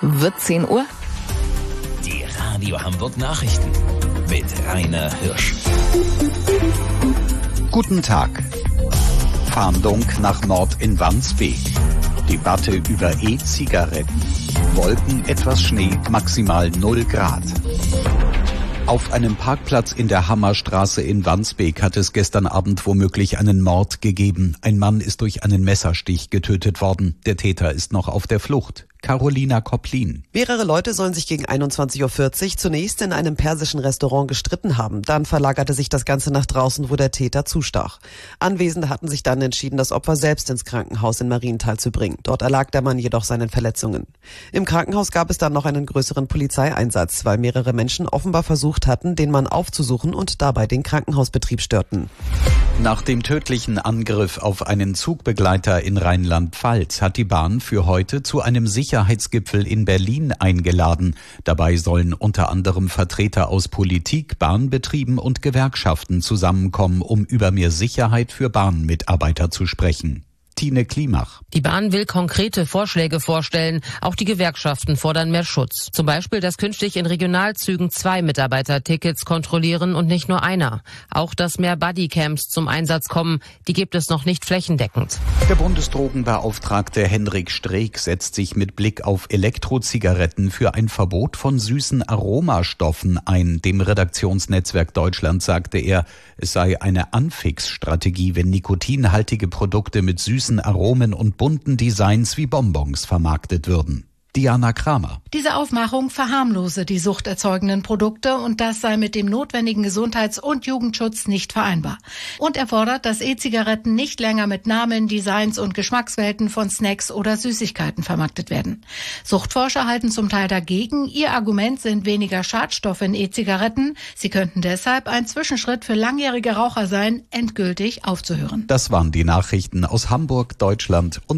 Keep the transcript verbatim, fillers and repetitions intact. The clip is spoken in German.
Wird zehn Uhr. Die Radio Hamburg Nachrichten mit Rainer Hirsch. Guten Tag. Fahndung nach Mord in Wandsbek. Debatte über E-Zigaretten. Wolken, etwas Schnee, maximal null Grad. Auf einem Parkplatz in der Hammerstraße in Wandsbek hat es gestern Abend womöglich einen Mord gegeben. Ein Mann ist durch einen Messerstich getötet worden. Der Täter ist noch auf der Flucht. Carolina Koplin. Mehrere Leute sollen sich gegen einundzwanzig Uhr vierzig zunächst in einem persischen Restaurant gestritten haben. Dann verlagerte sich das Ganze nach draußen, wo der Täter zustach. Anwesende hatten sich dann entschieden, das Opfer selbst ins Krankenhaus in Marienthal zu bringen. Dort erlag der Mann jedoch seinen Verletzungen. Im Krankenhaus gab es dann noch einen größeren Polizeieinsatz, weil mehrere Menschen offenbar versucht hatten, den Mann aufzusuchen und dabei den Krankenhausbetrieb störten. Nach dem tödlichen Angriff auf einen Zugbegleiter in Rheinland-Pfalz hat die Bahn für heute zu einem Sicherheitsgipfel in Berlin eingeladen. Dabei sollen unter anderem Vertreter aus Politik, Bahnbetrieben und Gewerkschaften zusammenkommen, um über mehr Sicherheit für Bahnmitarbeiter zu sprechen. Tine Klimach. Die Bahn will konkrete Vorschläge vorstellen. Auch die Gewerkschaften fordern mehr Schutz. Zum Beispiel, dass künftig in Regionalzügen zwei Mitarbeiter-Tickets kontrollieren und nicht nur einer. Auch, dass mehr Bodycams zum Einsatz kommen. Die gibt es noch nicht flächendeckend. Der Bundesdrogenbeauftragte Henrik Streeck setzt sich mit Blick auf Elektrozigaretten für ein Verbot von süßen Aromastoffen ein. Dem Redaktionsnetzwerk Deutschland sagte er, es sei eine Anfix-Strategie, wenn nikotinhaltige Produkte mit süßen Aromen und bunten Designs wie Bonbons vermarktet würden. Diana Kramer. Diese Aufmachung verharmlose die suchterzeugenden Produkte und das sei mit dem notwendigen Gesundheits- und Jugendschutz nicht vereinbar. Und er fordert, dass E-Zigaretten nicht länger mit Namen, Designs und Geschmackswelten von Snacks oder Süßigkeiten vermarktet werden. Suchtforscher halten zum Teil dagegen. Ihr Argument sind weniger Schadstoffe in E-Zigaretten. Sie könnten deshalb ein Zwischenschritt für langjährige Raucher sein, endgültig aufzuhören. Das waren die Nachrichten aus Hamburg, Deutschland und